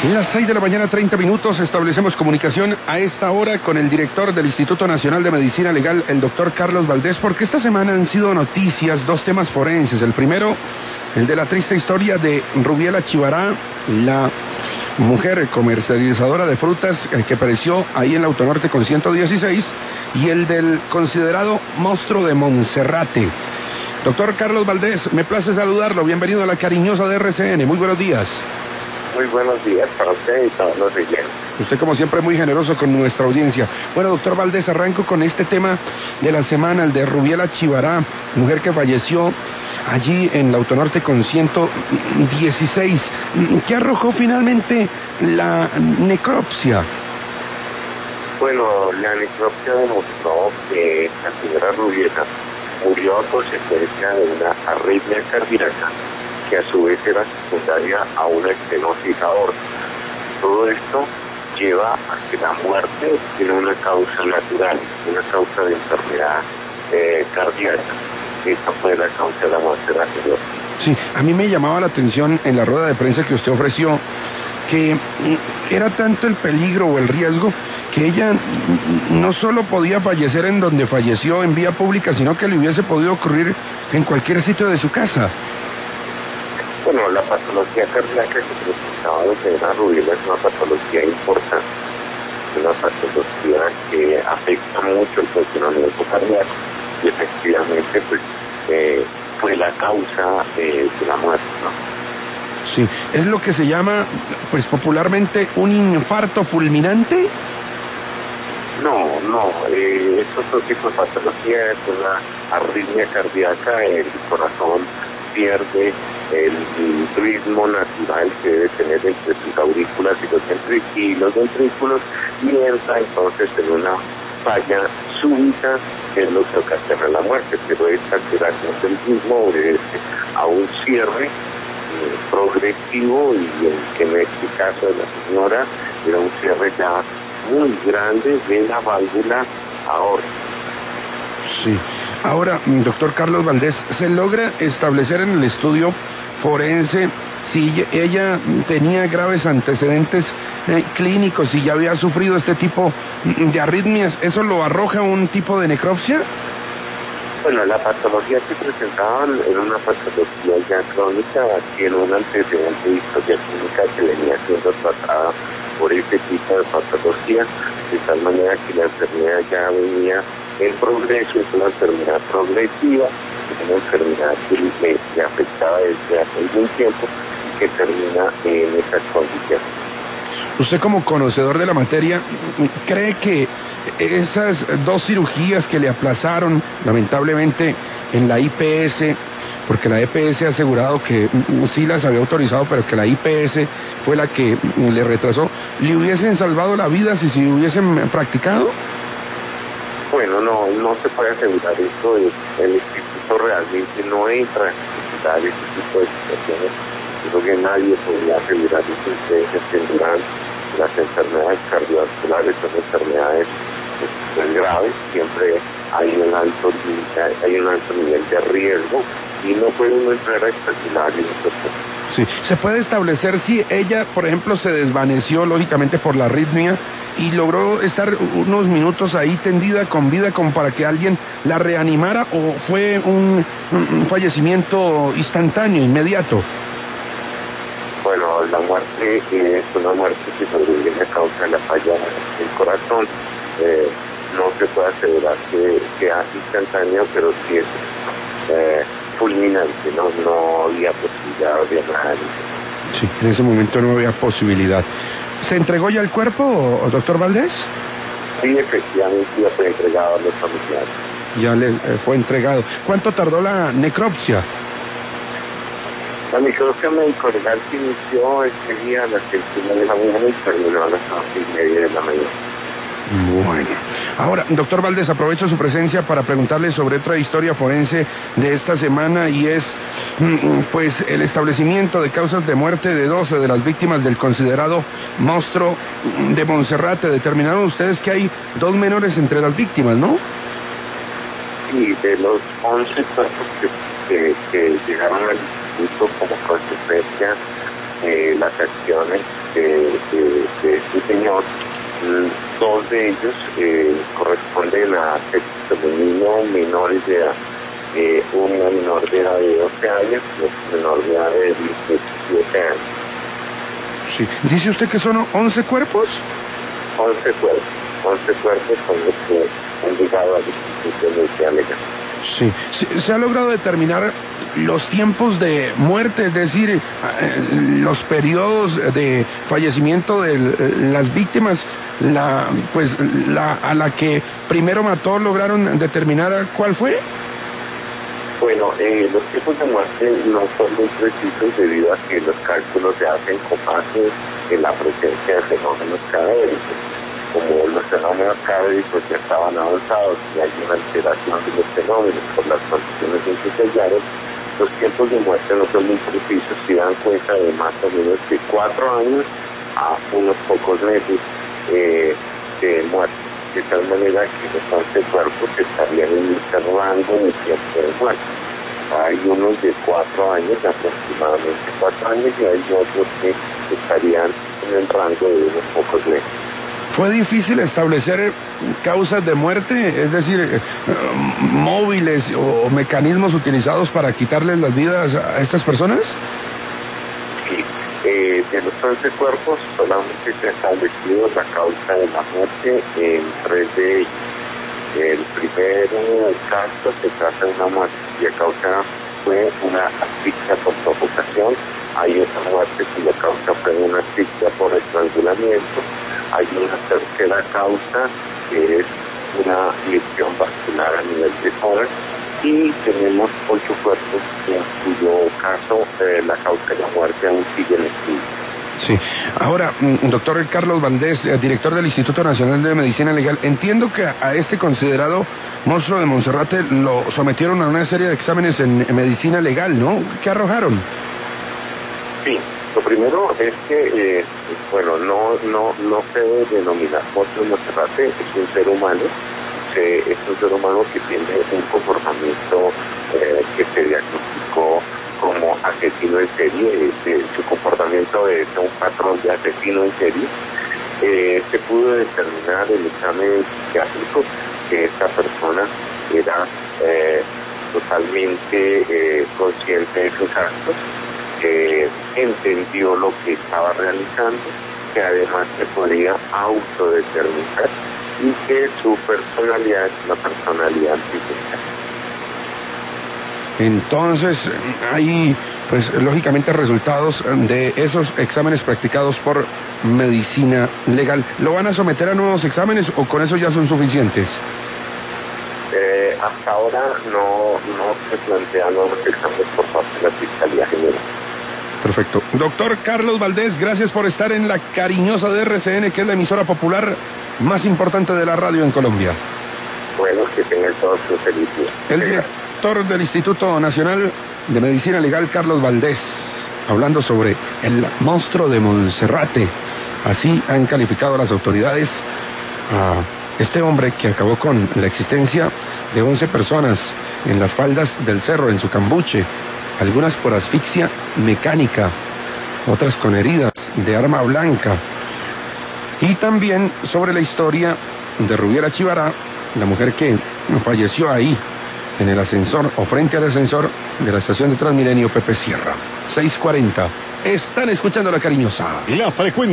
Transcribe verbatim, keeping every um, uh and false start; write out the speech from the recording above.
Las seis de la mañana, treinta minutos, establecemos comunicación a esta hora con el director del Instituto Nacional de Medicina Legal, el doctor Carlos Valdés, porque esta semana han sido noticias dos temas forenses. El primero, el de la triste historia de Rubiela Chivará, la mujer comercializadora de frutas eh, que pereció ahí en la Autonorte con ciento dieciséis, y el del considerado monstruo de Monserrate. Doctor Carlos Valdés, me place saludarlo, bienvenido a la cariñosa de R C N, muy buenos días. Muy buenos días para usted y todos los oyentes. Usted, como siempre, muy generoso con nuestra audiencia. Bueno, doctor Valdés, arranco con este tema de la semana, el de Rubiela Chivará, mujer que falleció allí en la Autonorte con ciento dieciséis. ¿Qué arrojó finalmente la necropsia? Bueno, la necropsia demostró que la señora Rubiela murió a consecuencia de una arritmia cardíaca que a su vez era secundaria a una estenosis aórtica. Todo esto lleva a que la muerte tiene una causa natural, una causa de enfermedad eh, cardíaca. Esta fue la causa de la muerte de la señora. Sí, a mí me llamaba la atención en la rueda de prensa que usted ofreció que era tanto el peligro o el riesgo que ella no solo podía fallecer en donde falleció en vía pública, sino que le hubiese podido ocurrir en cualquier sitio de su casa. Bueno, la patología cardíaca que presentaba la señora Rubiela es una patología importante, una patología que afecta mucho el funcionamiento cardíaco y efectivamente pues eh, fue la causa de, de la muerte, ¿no? Sí, es lo que se llama, pues popularmente, un infarto fulminante. No, no, eh, es otro tipo de patología, es una arritmia cardíaca, el corazón pierde el, el ritmo natural que debe tener entre sus aurículas y los, ventrículos, y los ventrículos y entra entonces en una falla súbita, que es lo que ocasiona la muerte, pero esta alteración del ritmo obedece a un cierre eh, progresivo y en, que en este caso de la señora era un cierre ya muy grande de la válvula aórtica. Sí. Ahora, doctor Carlos Valdés, ¿se logra establecer en el estudio forense si ella tenía graves antecedentes eh, clínicos y ya había sufrido este tipo de arritmias? ¿Eso lo arroja un tipo de necropsia? Bueno, la patología que presentaban era una patología ya crónica, tiene un antecedente de historia clínica que venía siendo tratada por este tipo de patología, de tal manera que la enfermedad ya venía en progreso, es una enfermedad progresiva, es una enfermedad que le afectaba desde hace algún tiempo y que termina en esas condiciones. Usted, como conocedor de la materia, ¿cree que esas dos cirugías que le aplazaron lamentablemente en la I P S, porque la E P S ha asegurado que sí las había autorizado, pero que la I P S fue la que le retrasó, le hubiesen salvado la vida si se hubiesen practicado? Bueno, no, no se puede asegurar esto. El instituto realmente no entra a asegurar este tipo de situaciones. Creo que nadie podría asegurar que ustedes aseguran las enfermedades cardiovasculares, son enfermedades pues, graves, siempre hay un alto hay un alto nivel de riesgo y no puede uno entrar a especular en estos casos. Sí, se puede establecer si ella, por ejemplo, se desvaneció lógicamente por la arritmia y logró estar unos minutos ahí tendida con vida como para que alguien la reanimara, o fue un, un fallecimiento instantáneo, inmediato. Bueno, la muerte eh, es una muerte que sobreviene a causa de la falla del corazón. Eh, no se puede asegurar que sea instantáneo, pero sí es eh, fulminante, ¿no? No había posibilidad de nada. Sí, en ese momento no había posibilidad. ¿Se entregó ya el cuerpo, doctor Valdés? Sí, efectivamente ya fue entregado a los familiares. Ya le eh, fue entregado. ¿Cuánto tardó la necropsia? La necropsia médico legal se inició este día a las seis de la mañana y terminó a las once y media de la mañana. Bueno, ahora, doctor Valdés, aprovecho su presencia para preguntarle sobre otra historia forense de esta semana, y es, pues, el establecimiento de causas de muerte de doce de las víctimas del considerado monstruo de Monserrate. Determinaron ustedes que hay dos menores entre las víctimas, ¿no? Sí, de los once cuerpos que, que, que llegaron al instituto como consecuencia eh, las acciones de, de, de este señor. Dos de ellos eh, corresponden a femeninos menores de edad, eh, una menor de edad de doce años y otra menor de edad de diecisiete años. Sí. ¿Dice usted que son once cuerpos? once cuerpos, once cuerpos son los que han llegado al Instituto de Medicina Legal. Sí. ¿Se, se ha logrado determinar los tiempos de muerte, es decir, eh, los periodos de fallecimiento de las víctimas, la, pues, la, a la que primero mató, lograron determinar cuál fue? Bueno, eh, los tiempos de muerte no son muy precisos debido a que los cálculos se hacen con base en la presencia de fenómenos cadavéricos. Como los fenómenos cadavéricos ya estaban avanzados y hay una alteración de los fenómenos por las condiciones en que se hallaron, los tiempos de muerte no son muy precisos y dan cuenta de más o menos de cuatro años a unos pocos meses eh, de muerte. De tal manera que los once cuerpos estarían en el rango de tiempo de muerte. Hay unos de cuatro años, aproximadamente cuatro años, y hay otros que estarían en el rango de unos pocos meses. ¿Fue difícil establecer causas de muerte, es decir, eh, móviles o mecanismos utilizados para quitarles las vidas a estas personas? Sí. Eh, de los once cuerpos solamente se ha establecido la causa de la muerte en tres de ellos. El primer caso se trata de una muerte cuya causa fue una asfixia por sofocación. Hay otra muerte cuya causa fue una asfixia por estrangulamiento. Hay una tercera causa que es una lesión vascular a nivel de tórax. Y tenemos ocho cuerpos en cuyo caso eh, la causa de la muerte aún sigue en estudio. Sí. Ahora, doctor Carlos Valdés, director del Instituto Nacional de Medicina Legal, entiendo que a este considerado monstruo de Monserrate lo sometieron a una serie de exámenes en, en medicina legal, ¿no? ¿Qué arrojaron? Sí. Lo primero es que, eh, bueno, no, no, no se debe denominar monstruo de Monserrate, es un ser humano. Eh, es un ser humano que tiene un comportamiento eh, que se diagnosticó como asesino en serie. Eh, su comportamiento es un patrón de asesino en serie. Eh, se pudo determinar el examen psiquiátrico que esta persona era eh, totalmente eh, consciente de sus actos, que entendió lo que estaba realizando, que además se podía autodeterminar y que su personalidad es una personalidad antisocial. Entonces, hay, pues, lógicamente resultados de esos exámenes practicados por medicina legal. ¿Lo van a someter a nuevos exámenes o con eso ya son suficientes? Eh, hasta ahora no, no se plantean nuevos exámenes por parte de la Fiscalía General. Perfecto. Doctor Carlos Valdés, gracias por estar en la cariñosa de R C N, que es la emisora popular más importante de la radio en Colombia. Bueno, que tengan todos su feliz día. El director del Instituto Nacional de Medicina Legal, Carlos Valdés, hablando sobre el monstruo de Monserrate. Así han calificado las autoridades a este hombre que acabó con la existencia de once personas en las faldas del cerro, en su cambuche, algunas por asfixia mecánica, otras con heridas de arma blanca. Y también sobre la historia de Rubiera Chivará, la mujer que falleció ahí, en el ascensor o frente al ascensor de la estación de Transmilenio Pepe Sierra. seis cuarenta. Están escuchando La Cariñosa. La frecuencia.